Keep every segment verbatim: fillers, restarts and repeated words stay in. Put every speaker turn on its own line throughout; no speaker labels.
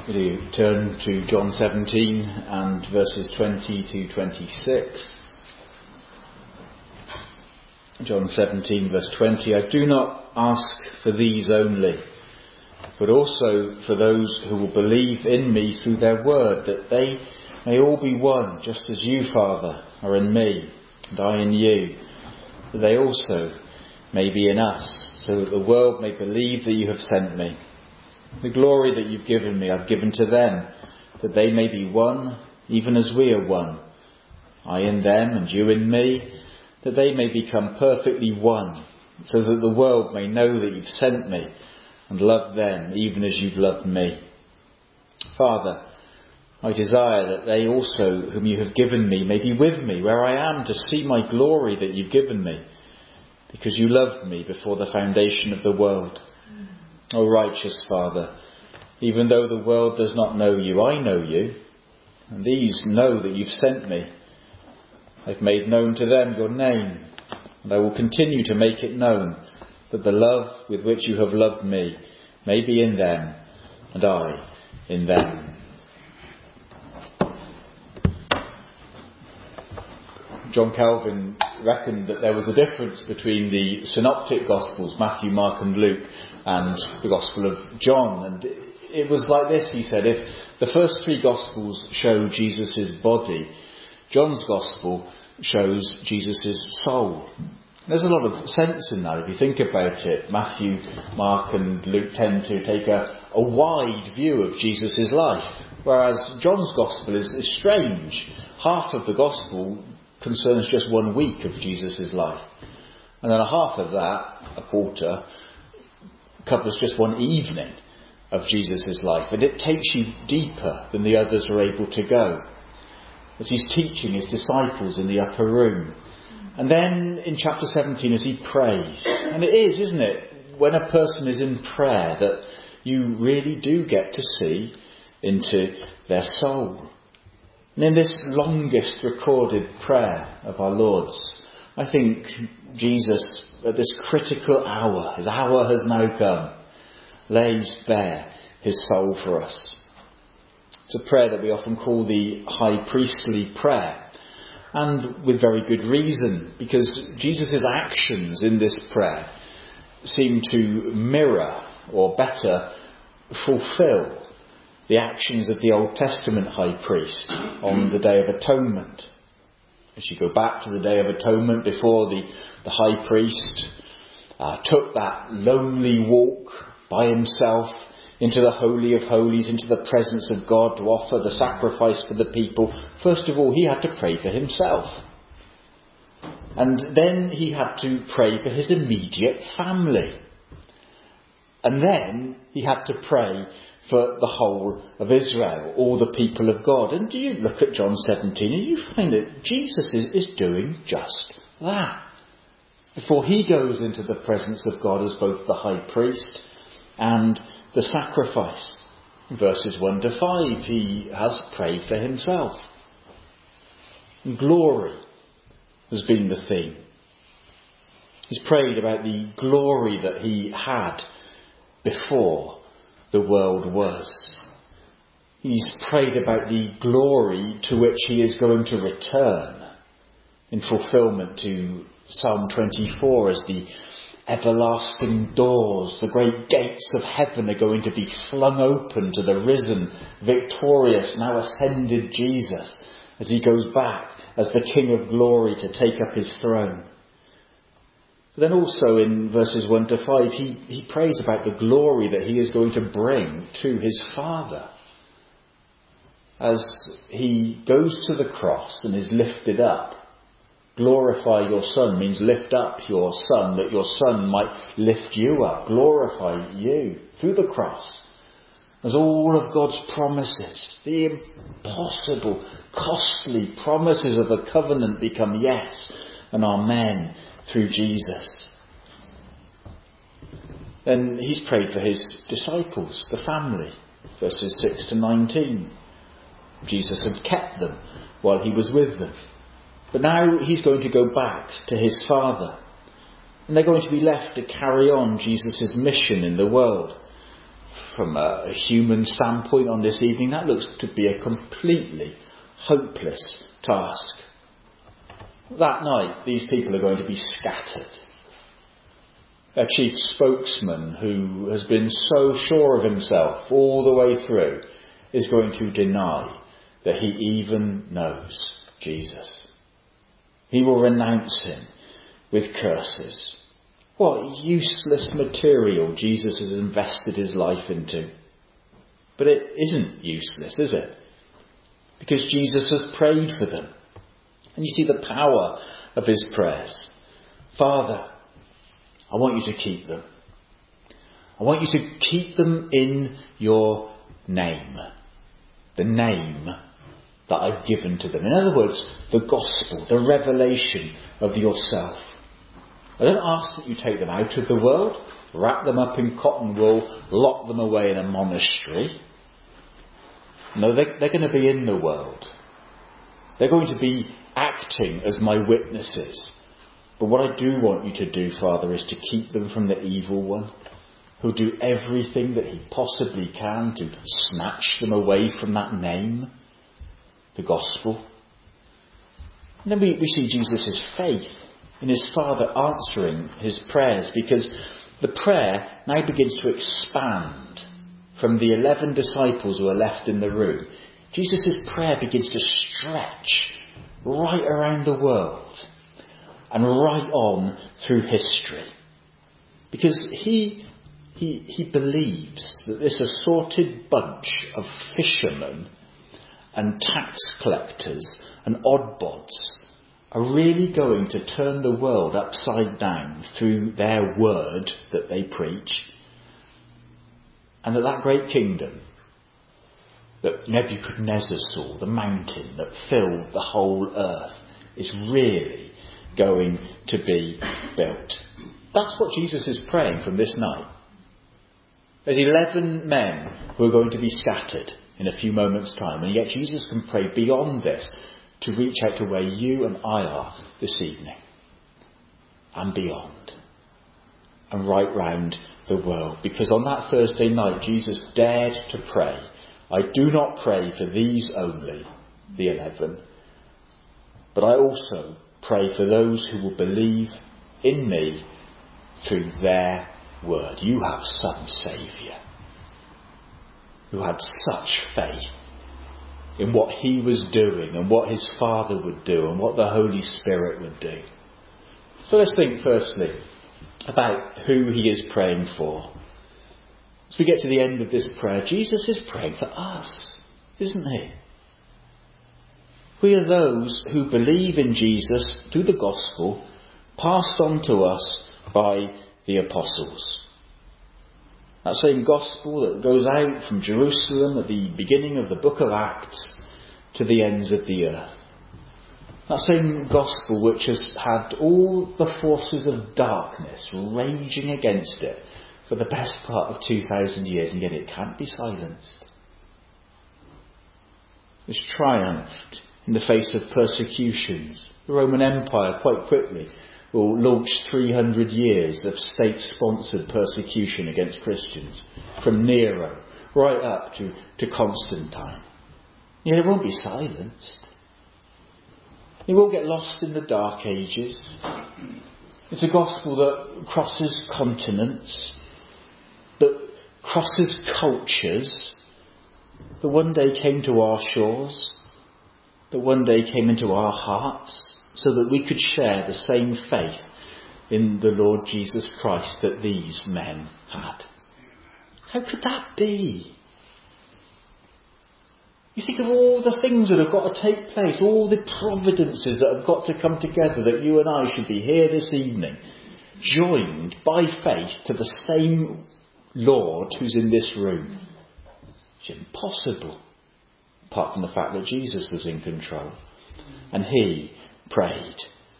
Will you turn to John seventeen and verses twenty to twenty-six? John seventeen verse twenty. I do not ask for these only, but also for those who will believe in me through their word, that they may all be one, just as you, Father, are in me, and I in you, that they also may be in us, so that the world may believe that you have sent me. The glory that you've given me, I've given to them, that they may be one, even as we are one. I in them, and you in me, that they may become perfectly one, so that the world may know that you've sent me, and loved them, even as you've loved me. Father, I desire that they also, whom you have given me, may be with me where I am, to see my glory that you've given me, because you loved me before the foundation of the world. O righteous Father, even though the world does not know you, I know you, and these know that you've sent me. I've made known to them your name, and I will continue to make it known, that the love with which you have loved me may be in them, and I in them. John Calvin reckoned that there was a difference between the synoptic Gospels, Matthew, Mark and Luke, and the Gospel of John. And it was like this, he said: if the first three Gospels show Jesus' body, John's Gospel shows Jesus' soul. There's a lot of sense in that if you think about it. Matthew, Mark and Luke tend to take a, a wide view of Jesus' life, whereas John's Gospel is, is strange. Half of the Gospel concerns just one week of Jesus' life, and then a half of that, a quarter, covers just one evening of Jesus' life, and it takes you deeper than the others are able to go, as he's teaching his disciples in the upper room. And then in chapter seventeen, as he prays, and it is, isn't it, when a person is in prayer that you really do get to see into their soul. And in this longest recorded prayer of our Lord's, I think Jesus, at this critical hour, his hour has now come, lays bare his soul for us. It's a prayer that we often call the high priestly prayer, and with very good reason, because Jesus' actions in this prayer seem to mirror, or better, fulfill the actions of the Old Testament high priest on the Day of Atonement. As you go back to the Day of Atonement, before the, the high priest uh, took that lonely walk by himself into the Holy of Holies, into the presence of God to offer the sacrifice for the people, first of all he had to pray for himself. And then he had to pray for his immediate family. And then he had to pray for the whole of Israel, all the people of God. And do you look at John seventeen and you find that Jesus is, is doing just that. Before he goes into the presence of God as both the high priest and the sacrifice. In verses one to five, he has prayed for himself. And glory has been the theme. He's prayed about the glory that he had before the world was. He's prayed about the glory to which he is going to return, in fulfilment to Psalm twenty-four, as the everlasting doors, the great gates of heaven are going to be flung open to the risen, victorious, now ascended Jesus, as he goes back as the King of glory to take up his throne. But then also in verses one to five, he, he prays about the glory that he is going to bring to his Father. As he goes to the cross and is lifted up. Glorify your Son means lift up your Son, that your Son might lift you up, glorify you through the cross. As all of God's promises, the impossible, costly promises of the covenant become yes and amen through Jesus. Then he's prayed for his disciples, the family, verses six to nineteen. Jesus had kept them while he was with them. But now he's going to go back to his Father. And they're going to be left to carry on Jesus' mission in the world. from a, a human standpoint on this evening, that looks to be a completely hopeless task. That night, these people are going to be scattered. A chief spokesman who has been so sure of himself all the way through is going to deny that he even knows Jesus. He will renounce him with curses. What useless material Jesus has invested his life into. But it isn't useless, is it? Because Jesus has prayed for them. And you see the power of his prayers. Father, I want you to keep them. I want you to keep them in your name. The name that I've given to them. In other words, the gospel, the revelation of yourself. I don't ask that you take them out of the world, wrap them up in cotton wool, lock them away in a monastery. No, they, they're going to be in the world. They're going to be acting as my witnesses. But what I do want you to do, Father, is to keep them from the evil one, who'll do everything that he possibly can to snatch them away from that name, the gospel. And then we, we see Jesus' faith in his Father answering his prayers, because the prayer now begins to expand from the eleven disciples who are left in the room. Jesus' prayer begins to stretch right around the world and right on through history. Because he, he, he believes that this assorted bunch of fishermen and tax collectors and oddbods are really going to turn the world upside down through their word that they preach. And that that great kingdom that Nebuchadnezzar saw, the mountain that filled the whole earth, is really going to be built. That's what Jesus is praying from this night. There's eleven men who are going to be scattered in a few moments' time, and yet Jesus can pray beyond this to reach out to where you and I are this evening and beyond and right round the world. Because on that Thursday night, Jesus dared to pray, I do not pray for these only, the eleven, but I also pray for those who will believe in me through their word. You have some Saviour who had such faith in what he was doing and what his Father would do and what the Holy Spirit would do. So let's think firstly about who he is praying for. As we get to the end of this prayer, Jesus is praying for us, isn't he? We are those who believe in Jesus through the gospel passed on to us by the apostles. That same gospel that goes out from Jerusalem at the beginning of the book of Acts to the ends of the earth. That same gospel which has had all the forces of darkness raging against it for the best part of two thousand years, and yet it can't be silenced. It's triumphed in the face of persecutions. The Roman Empire quite quickly will launch three hundred years of state-sponsored persecution against Christians, from Nero right up to, to Constantine. Yet it won't be silenced. It won't get lost in the dark ages. It's a gospel that crosses continents, that crosses cultures, that one day came to our shores, that one day came into our hearts, so that we could share the same faith in the Lord Jesus Christ that these men had. How could that be? You think of all the things that have got to take place, all the providences that have got to come together, that you and I should be here this evening, joined by faith to the same Lord who's in this room. It's impossible, apart from the fact that Jesus was in control. And he prayed.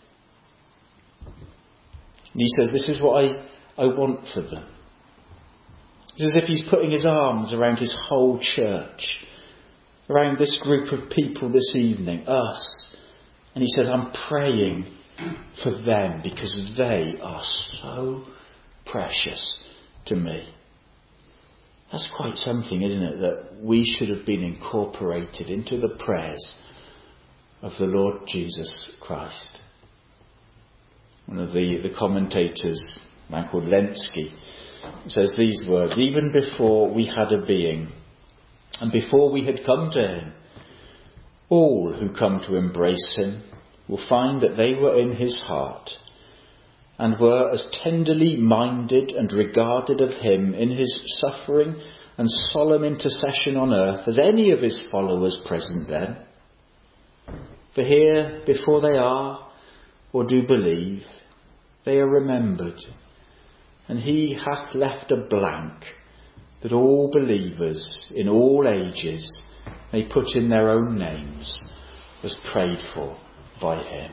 And he says, this is what I, I want for them. It's as if he's putting his arms around his whole church, around this group of people this evening, us. And he says, I'm praying for them because they are so precious to me. That's quite something, isn't it? That we should have been incorporated into the prayers of the Lord Jesus Christ. One of the, the commentators, a man called Lenski, says these words: even before we had a being, and before we had come to him, all who come to embrace him will find that they were in his heart, and were as tenderly minded and regarded of him in his suffering and solemn intercession on earth as any of his followers present then. For here, before they are, or do believe, they are remembered, and he hath left a blank, that all believers in all ages may put in their own names as prayed for by him.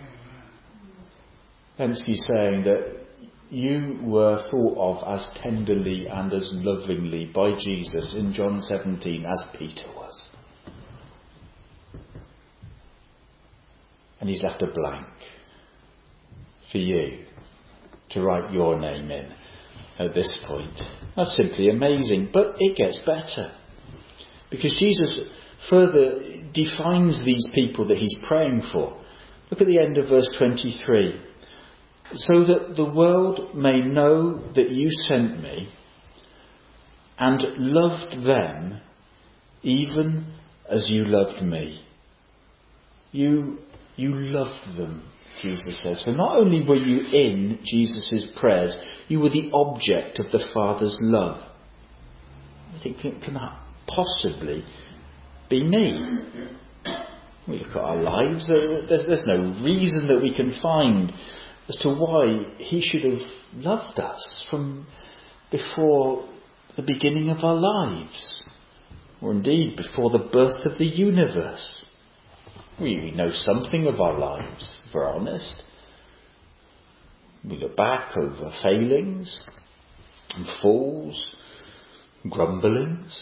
Lenski saying that you were thought of as tenderly and as lovingly by Jesus in John seventeen as Peter was. And he's left a blank for you to write your name in at this point. That's simply amazing. But it gets better, because Jesus further defines these people that he's praying for. Look at the end of verse twenty-three. So that the world may know that you sent me and loved them even as you loved me. You, you loved them, Jesus says. So not only were you in Jesus' prayers, you were the object of the Father's love. I think, can that possibly be me? We look at our lives, there's, there's no reason that we can find as to why he should have loved us from before the beginning of our lives, or indeed before the birth of the universe. We, we know something of our lives, if we're honest. We look back over failings and falls, grumblings,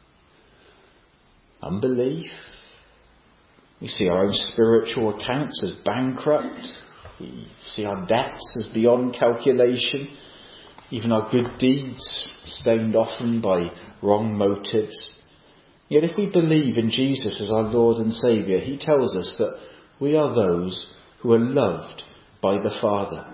unbelief. We see our own spiritual accounts as bankrupt. We see our debts as beyond calculation, even our good deeds stained often by wrong motives. Yet if we believe in Jesus as our Lord and Saviour, he tells us that we are those who are loved by the Father.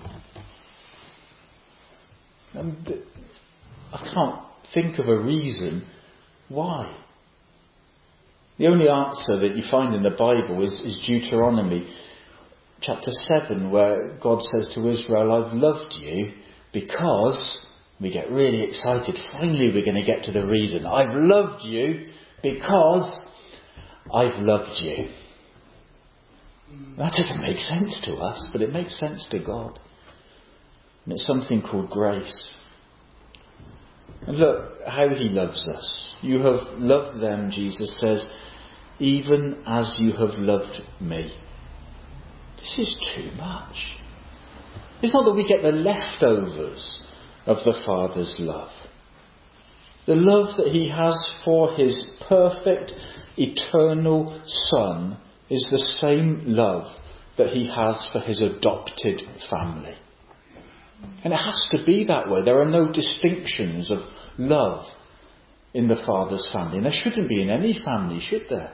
And I can't think of a reason why. The only answer that you find in the Bible is, is Deuteronomy chapter seven, where God says to Israel, I've loved you because, we get really excited, finally we're going to get to the reason. I've loved you because I've loved you. That doesn't make sense to us, but it makes sense to God. And it's something called grace. And look how he loves us. You have loved them, Jesus says, even as you have loved me. This is too much. It's not that we get the leftovers of the Father's love. The love that he has for his perfect, eternal Son is the same love that he has for his adopted family. And it has to be that way. There are no distinctions of love in the Father's family. And there shouldn't be in any family, should there?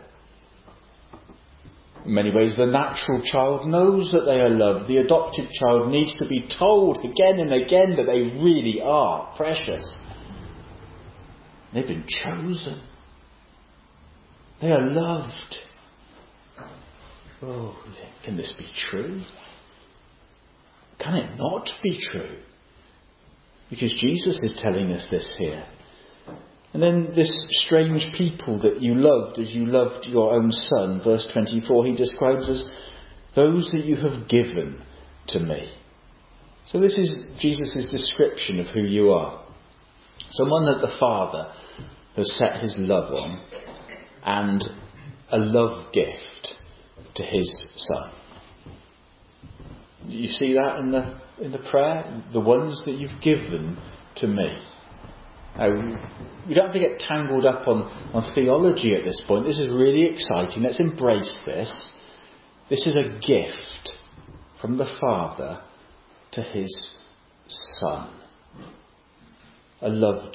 In many ways, the natural child knows that they are loved. The adopted child needs to be told again and again that they really are precious. They've been chosen. They are loved. Oh, can this be true? Can it not be true? Because Jesus is telling us this here. And then this strange people that you loved as you loved your own Son, verse twenty-four, he describes as those that you have given to me. So this is Jesus' description of who you are. Someone that the Father has set his love on, and a love gift to his Son. You see that in the in the prayer? The ones that you've given to me. Now, we don't have to get tangled up on, on theology at this point. This is really exciting. Let's embrace this. This is a gift from the Father to his Son. A love gift.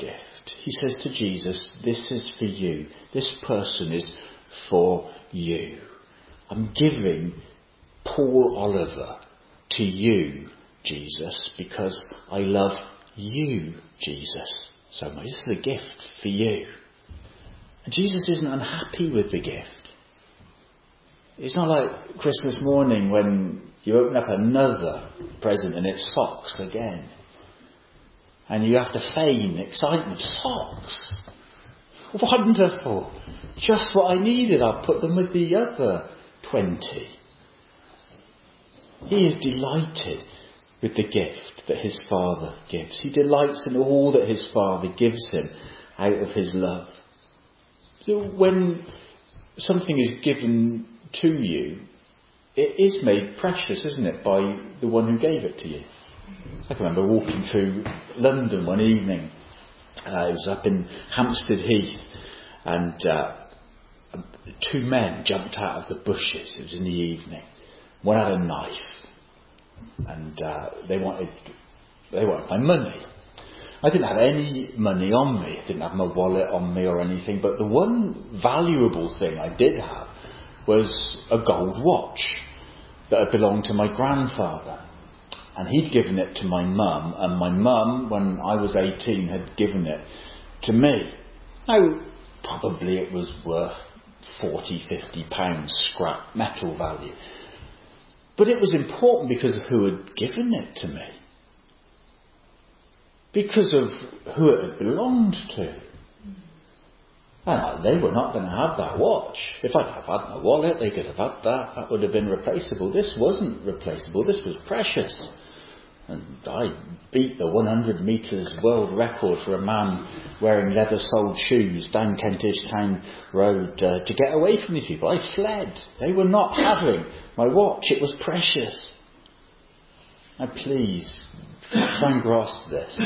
gift. He says to Jesus, this is for you. This person is for you. I'm giving Paul Oliver to you, Jesus, because I love you, Jesus, so much. This is a gift for you. And Jesus isn't unhappy with the gift. It's not like Christmas morning when you open up another present and it's socks again. And you have to feign excitement. Socks! Wonderful! Just what I needed. I'll put them with the other twenty. He is delighted with the gift that his Father gives. He delights in all that his Father gives him out of his love. So when something is given to you, it is made precious, isn't it, by the one who gave it to you. I can remember walking through London one evening. Uh, I was up in Hampstead Heath, and uh, two men jumped out of the bushes. It was in the evening. One had a knife, and uh, they wanted they wanted my money. I didn't have any money on me. I didn't have my wallet on me or anything. But the one valuable thing I did have was a gold watch that had belonged to my grandfather. And he'd given it to my mum, and my mum, when I was eighteen, had given it to me. Now, probably it was worth forty, fifty pounds scrap metal value. But it was important because of who had given it to me. Because of who it had belonged to. And they were not going to have that watch. If I'd have had my wallet, they could have had that. That would have been replaceable. This wasn't replaceable. This was precious. And I beat the one hundred metres world record for a man wearing leather-soled shoes down Kentish Town Road uh, to get away from these people. I fled. They were not having my watch. It was precious. Now please, try and grasp this.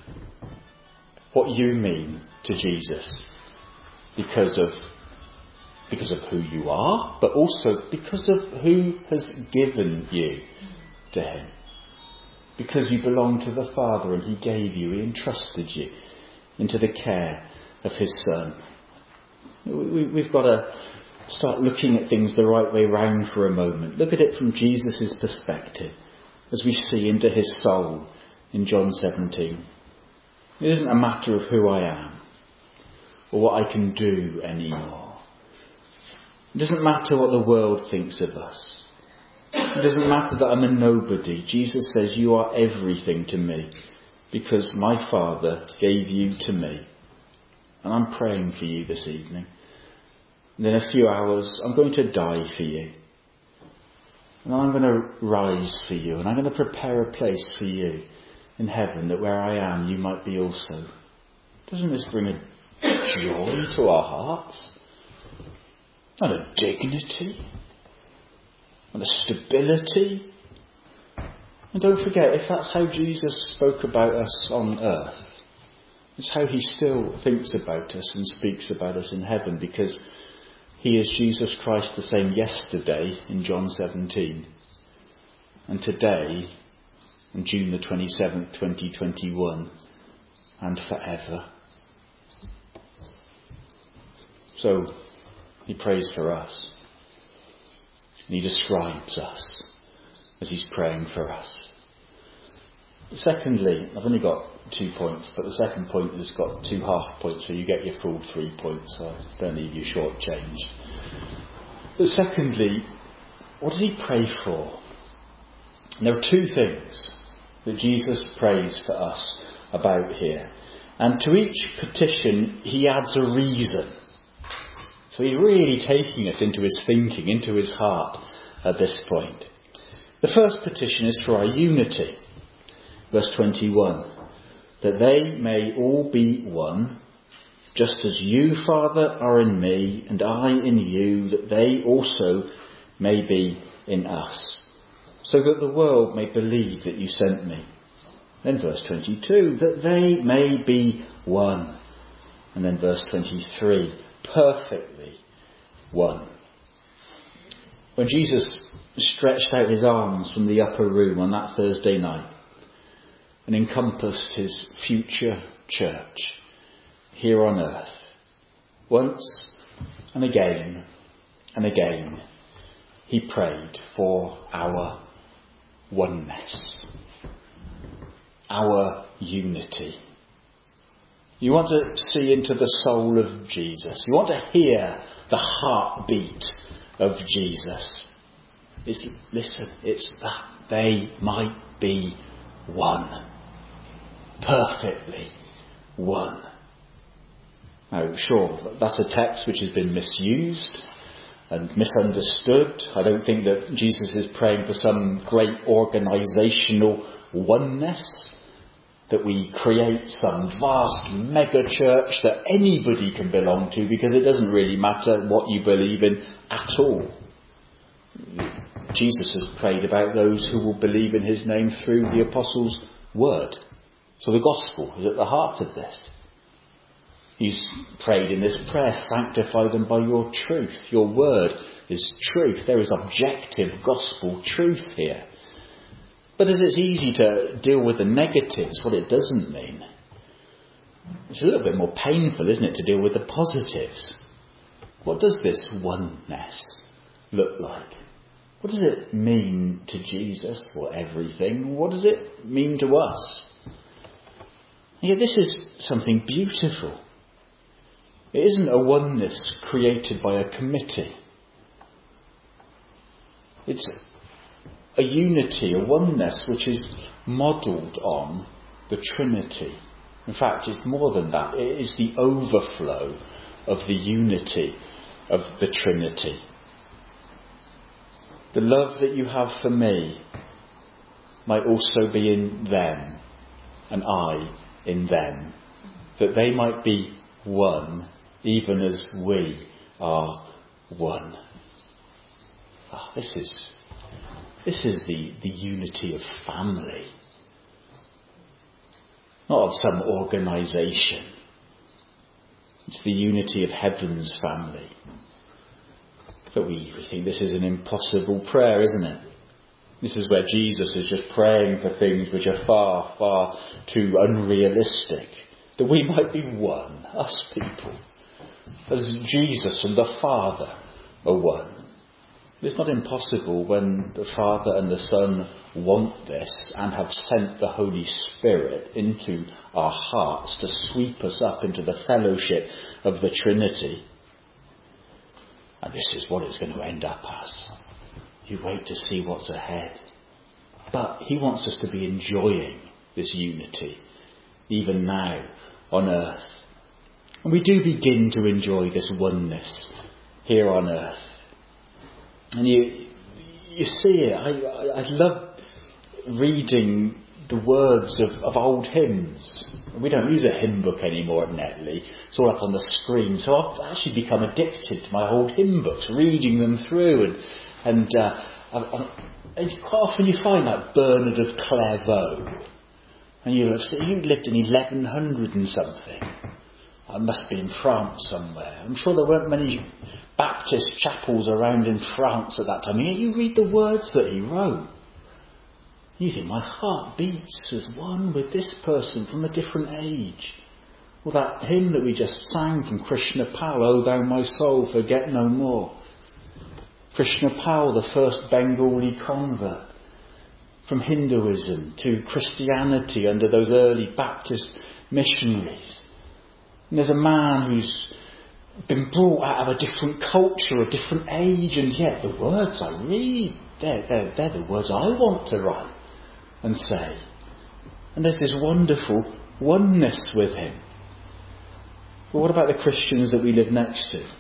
What you mean to Jesus. Because of, because of who you are, but also because of who has given you to him. Because you belong to the Father and he gave you, he entrusted you into the care of his Son. We, we've got to start looking at things the right way round for a moment. Look at it from Jesus' perspective as we see into his soul in John seventeen. It isn't a matter of who I am or what I can do anymore. It doesn't matter what the world thinks of us. It doesn't matter that I'm a nobody. Jesus says, you are everything to me because my Father gave you to me. And I'm praying for you this evening. And in a few hours, I'm going to die for you. And I'm going to rise for you. And I'm going to prepare a place for you in heaven that where I am, you might be also. Doesn't this bring a joy to our hearts? And a dignity? And a stability. And don't forget, if that's how Jesus spoke about us on earth, it's how he still thinks about us and speaks about us in heaven, because he is Jesus Christ the same yesterday in John seventeen, and today on June the twenty-seventh, twenty twenty-one, and forever. So he prays for us. And he describes us as he's praying for us. Secondly, I've only got two points, but the second point has got two half points, so you get your full three points, so I don't leave you shortchanged. But secondly, what does he pray for? And there are two things that Jesus prays for us about here. And to each petition, he adds a reason. So he's really taking us into his thinking, into his heart at this point. The first petition is for our unity. Verse twenty-one. That they may all be one, just as you, Father, are in me, and I in you, that they also may be in us, so that the world may believe that you sent me. Then verse twenty-two. That they may be one. And then verse twenty-three. Perfectly one. When Jesus stretched out his arms from the upper room on that Thursday night and encompassed his future church, here on earth. Once and again and again, he prayed for our oneness, our unity. You want to see into the soul of Jesus. You want to hear the heartbeat of Jesus. It's, listen, it's that they might be one. Perfectly one. Now, sure, that's a text which has been misused and misunderstood. I don't think that Jesus is praying for some great organisational oneness, that we create some vast mega church that anybody can belong to, because it doesn't really matter what you believe in at all. Jesus has prayed about those who will believe in his name through the apostles' word. So the gospel is at the heart of this. He's prayed in this prayer, sanctify them by your truth. Your word is truth. There is objective gospel truth here. But as it's easy to deal with the negatives, what it doesn't mean, it's a little bit more painful, isn't it, to deal with the positives. What does this oneness look like? What does it mean to Jesus for everything? What does it mean to us? Yeah, this is something beautiful. It isn't a oneness created by a committee. It's a unity, a oneness which is modelled on the Trinity. In fact, it's more than that. It is the overflow of the unity of the Trinity. The love that you have for me might also be in them, and I in them, that they might be one, even as we are one. Oh, this is this is the, the unity of family, not of some organisation. It's the unity of heaven's family. But we, we think this is an impossible prayer, isn't it? This is where Jesus is just praying for things which are far, far too unrealistic. That we might be one, us people, as Jesus and the Father are one. It's not impossible when the Father and the Son want this and have sent the Holy Spirit into our hearts to sweep us up into the fellowship of the Trinity. And this is what it's going to end up as. You wait to see what's ahead. But he wants us to be enjoying this unity, even now on earth. And we do begin to enjoy this oneness here on earth. And you you see it. I, I, I love reading the words of, of old hymns. We don't use a hymn book anymore at Netley. It's all up on the screen. So I've actually become addicted to my old hymn books, reading them through. And, and, uh, I, I, and quite often you find like Bernard of Clairvaux. And you have you lived in eleven hundred and something. I must be in France somewhere. I'm sure there weren't many Baptist chapels around in France at that time. And you read the words that he wrote. You think, my heart beats as one with this person from a different age. Or that hymn that we just sang from Krishna Pal, O thou my soul, forget no more. Krishna Pal, the first Bengali convert, from Hinduism to Christianity under those early Baptist missionaries. And there's a man who's been brought out of a different culture, a different age, and yet the words I read, they're, they're, they're the words I want to write and say. And there's this wonderful oneness with him. But what about the Christians that we live next to?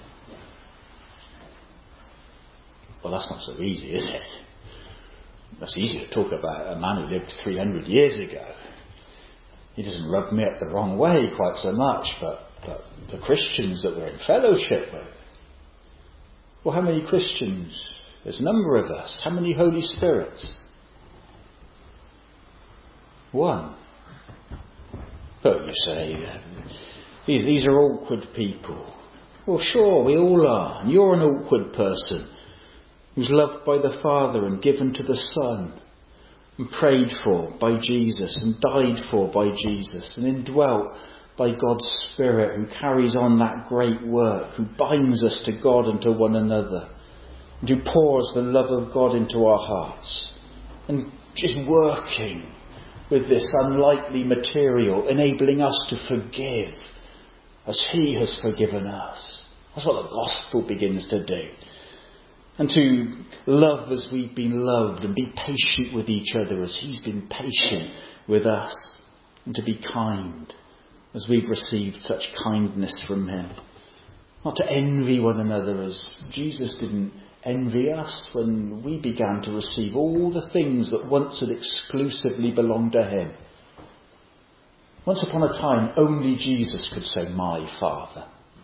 Well, that's not so easy, is it? That's easy to talk about a man who lived three hundred years ago. He doesn't rub me up the wrong way quite so much, but, but the Christians that we're in fellowship with. Well, how many Christians? There's a number of us. How many Holy Spirits? One. But you say, these, these are awkward people. Well, sure, we all are. And you're an awkward person who's loved by the Father and given to the Son and prayed for by Jesus and died for by Jesus and indwelt by God's Spirit, who carries on that great work, who binds us to God and to one another, and who pours the love of God into our hearts, and just working with this unlikely material, enabling us to forgive as he has forgiven us. That's what the gospel begins to do. And to love as we've been loved, and be patient with each other as he's been patient with us, and to be kind as we've received such kindness from him. Not to envy one another as Jesus didn't envy us when we began to receive all the things that once had exclusively belonged to him. Once upon a time, only Jesus could say, my Father,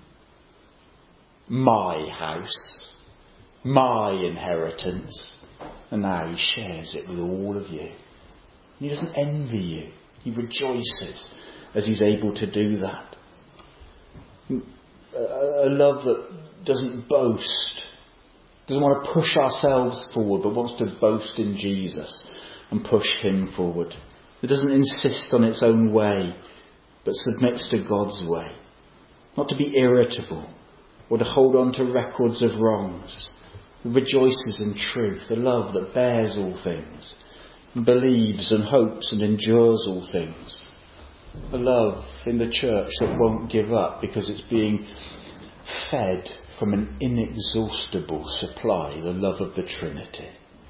my house, my inheritance. And now he shares it with all of you. He doesn't envy you. He rejoices as he's able to do that. A love that doesn't boast, doesn't want to push ourselves forward, but wants to boast in Jesus and push him forward. It doesn't insist on its own way, but submits to God's way. Not to be irritable or to hold on to records of wrongs. It rejoices in truth, a love that bears all things, and believes and hopes and endures all things. A love in the church that won't give up because it's being fed from an inexhaustible supply, the love of the Trinity.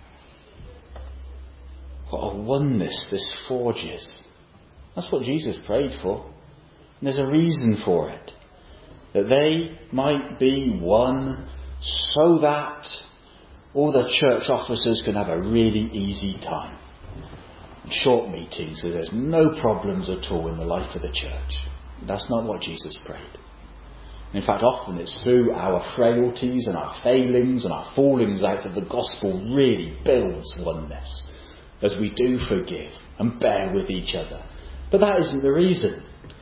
What a oneness this forges. That's what Jesus prayed for. And there's a reason for it. That they might be one so that all the church officers can have a really easy time. Short meetings so there's no problems at all in the life of the church. That's not what Jesus prayed. In fact, often it's through our frailties and our failings and our fallings out that the gospel really builds oneness, as we do forgive and bear with each other. But that isn't the reason.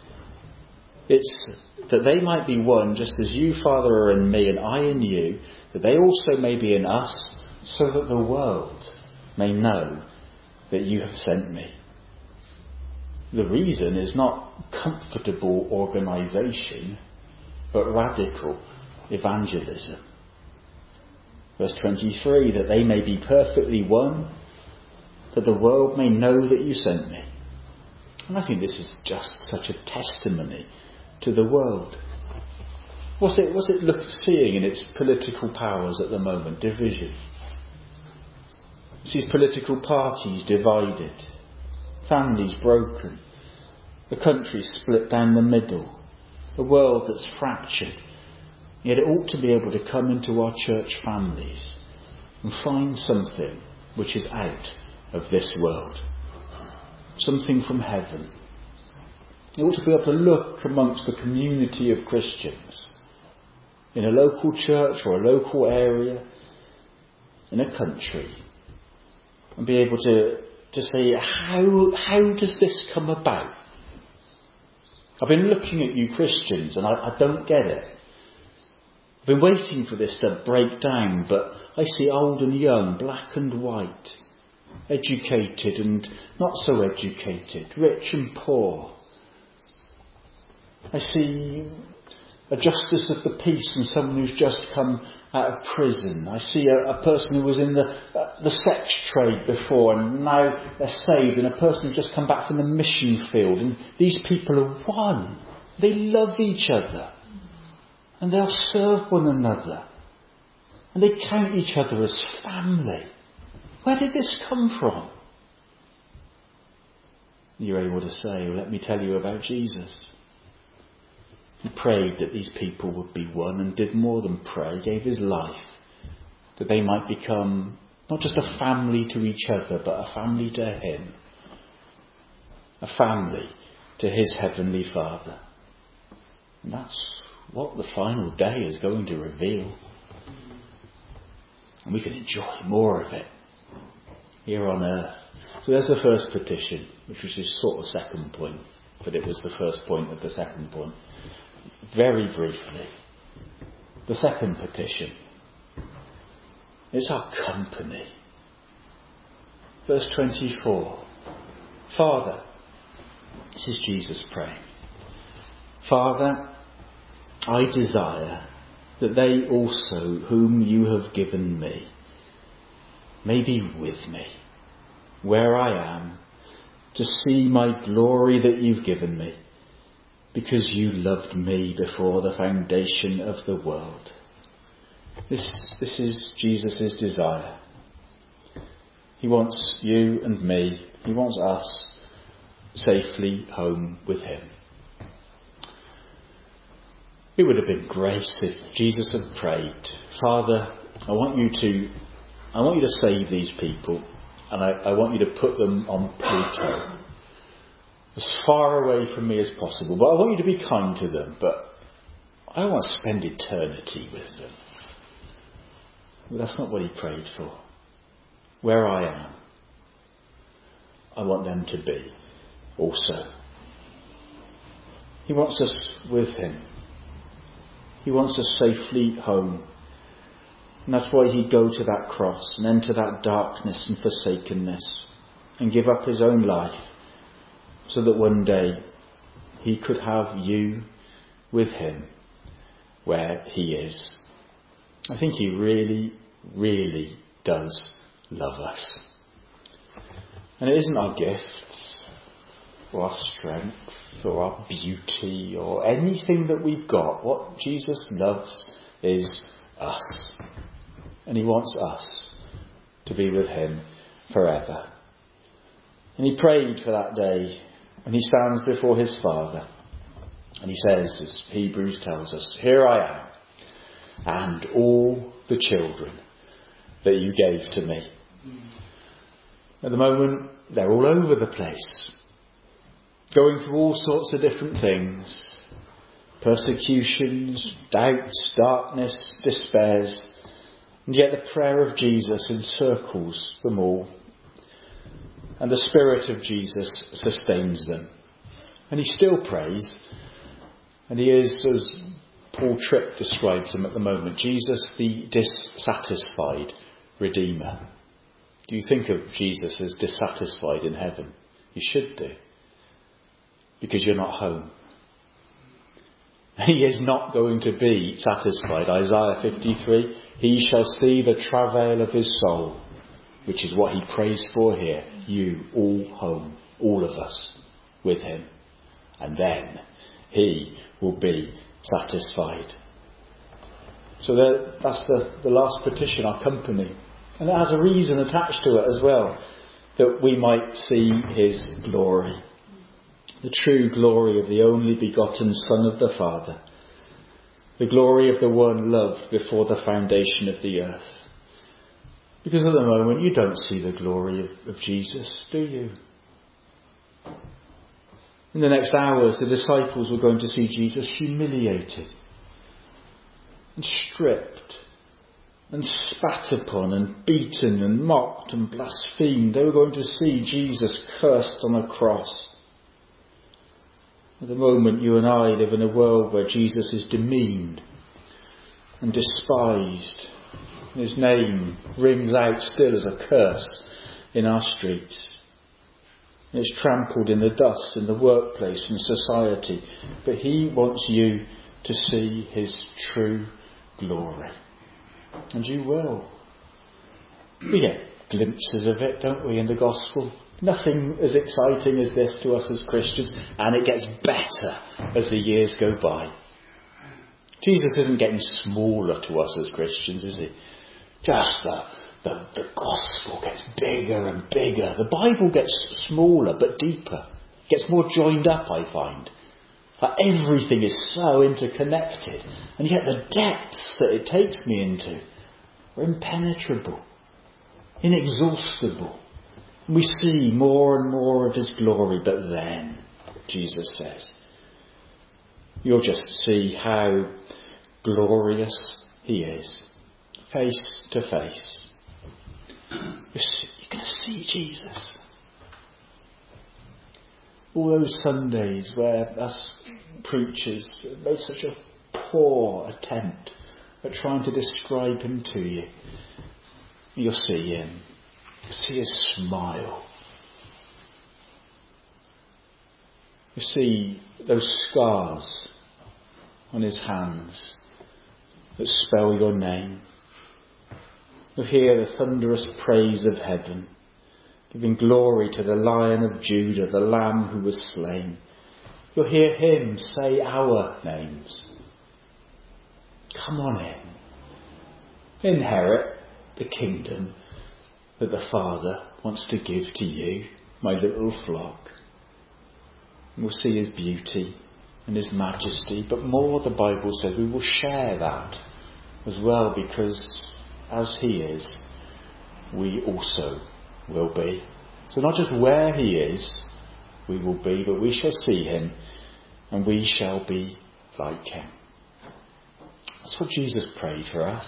It's that they might be one just as you, Father, are in me and I in you, that they also may be in us, so that the world may know that you have sent me. The reason is not comfortable organisation, but radical evangelism. Verse twenty-three, that they may be perfectly one, that the world may know that you sent me. And I think this is just such a testimony to the world. What's it, what's it look, seeing in its political powers at the moment? Division. It sees political parties divided, families broken, the country split down the middle, a world that's fractured. Yet it ought to be able to come into our church families and find something which is out of this world, something from heaven. It ought to be able to look amongst the community of Christians in a local church or a local area, in a country, and be able to, to say, how, how does this come about? I've been looking at you Christians and I, I don't get it. I've been waiting for this to break down, but I see old and young, black and white, educated and not so educated, rich and poor. I see a justice of the peace and someone who's just come out of prison. I see a, a person who was in the uh, the sex trade before and now they're saved, and a person who's just come back from the mission field. And these people are one. They love each other. And they'll serve one another. And they count each other as family. Where did this come from? You're able to say, well, let me tell you about Jesus. He prayed that these people would be one, and did more than pray. He gave his life that they might become not just a family to each other, but a family to him. A family to his heavenly Father. And that's what the final day is going to reveal. And we can enjoy more of it here on earth. So there's the first petition, which was just sort of second point, but it was the first point of the second point. Very briefly, the second petition is our company. Verse twenty-four. Father, this is Jesus praying, Father, I desire that they also whom you have given me may be with me where I am, to see my glory that you've given me, because you loved me before the foundation of the world. This, this is Jesus' desire. He wants you and me, he wants us safely home with him. It would have been great if Jesus had prayed, Father, I want you to, I want you to save these people, and I, I want you to put them on Pluto, as far away from me as possible. But I want you to be kind to them, but I don't want to spend eternity with them. Well, that's not what he prayed for. Where I am, I want them to be also. He wants us with him. He wants us safely home. And that's why he'd go to that cross and enter that darkness and forsakenness and give up his own life, so that one day he could have you with him where he is. I think he really, really does love us. And it isn't our gifts or our strength or our beauty or anything that we've got. What Jesus loves is us. And he wants us to be with him forever. And he prayed for that day when he stands before his Father. And he says, as Hebrews tells us, here I am, and all the children that you gave to me. At the moment, they're all over the place, going through all sorts of different things. Persecutions, doubts, darkness, despairs. And yet the prayer of Jesus encircles them all. And the Spirit of Jesus sustains them. And he still prays. And he is, as Paul Tripp describes him at the moment, Jesus the dissatisfied Redeemer. Do you think of Jesus as dissatisfied in heaven? You should do. Because you're not home. He is not going to be satisfied. Isaiah fifty-three, he shall see the travail of his soul, which is what he prays for here. You all home, all of us, with him. And then he will be satisfied. So that, that's the, the last petition, our company. And it has a reason attached to it as well, that we might see his glory. The true glory of the only begotten Son of the Father. The glory of the one loved before the foundation of the earth. Because at the moment you don't see the glory of, of Jesus, do you? In the next hours the disciples were going to see Jesus humiliated and stripped and spat upon and beaten and mocked and blasphemed. They were going to see Jesus cursed on a cross. At the moment, you and I live in a world where Jesus is demeaned and despised. His name rings out still as a curse in our streets. It's trampled in the dust in the workplace and society. But he wants you to see his true glory. And you will. We get glimpses of it, don't we, in the gospel? Nothing as exciting as this to us as Christians, and it gets better as the years go by. Jesus isn't getting smaller to us as Christians, is he? Just the, the, the gospel gets bigger and bigger. The Bible gets smaller but deeper. It gets more joined up, I find. Like everything is so interconnected, and yet the depths that it takes me into are impenetrable, inexhaustible. We see more and more of his glory, but then, Jesus says, you'll just see how glorious he is, face to face. You're going to see Jesus. All those Sundays where us preachers made such a poor attempt at trying to describe him to you, you'll see him. You see his smile. You see those scars on his hands that spell your name. You'll hear the thunderous praise of heaven, giving glory to the Lion of Judah, the Lamb who was slain. You'll hear him say our names. Come on in. Inherit the kingdom that the Father wants to give to you, my little flock. We'll see his beauty and his majesty, but more, the Bible says, we will share that as well, because as he is, we also will be. So not just where he is, we will be, but we shall see him and we shall be like him. That's what Jesus prayed for us.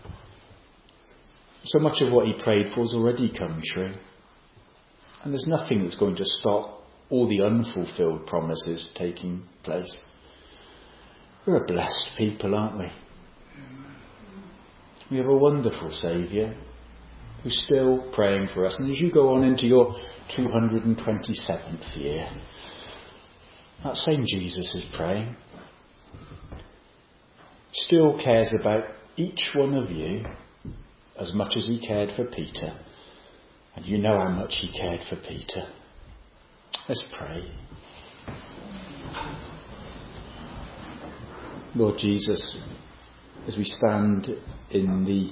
So much of what he prayed for has already come true. And there's nothing that's going to stop all the unfulfilled promises taking place. We're a blessed people, aren't we? We have a wonderful Saviour who's still praying for us. And as you go on into your two hundred twenty-seventh year, that same Jesus is praying. Still cares about each one of you as much as he cared for Peter. And you know how much he cared for Peter. Let's pray. Lord Jesus, as we stand in the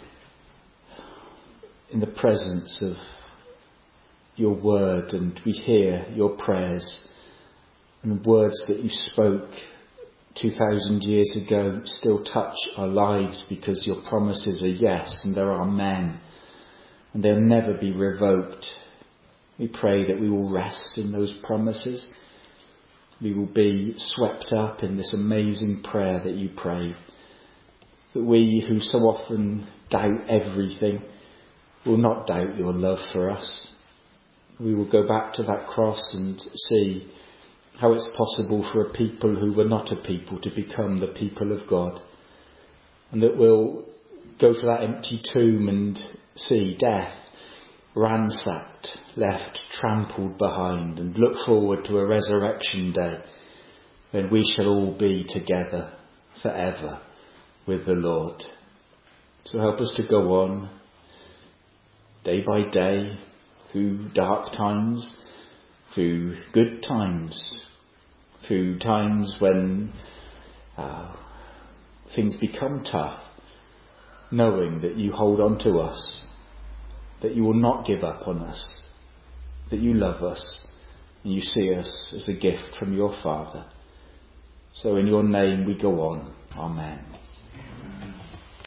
in the presence of your word and we hear your prayers and the words that you spoke two thousand years ago still touch our lives, because your promises are yes and there are men and they'll never be revoked. We pray that we will rest in those promises. We will be swept up in this amazing prayer that you prayed. That we who so often doubt everything will not doubt your love for us. We will go back to that cross and see how it's possible for a people who were not a people to become the people of God. And that we'll go to that empty tomb and see death ransacked, left trampled behind, and look forward to a resurrection day when we shall all be together forever with the Lord. So help us to go on day by day, through dark times, through good times, through times when uh, things become tough, knowing that you hold on to us, that you will not give up on us, that you love us and you see us as a gift from your Father. So in your name we go on. Amen.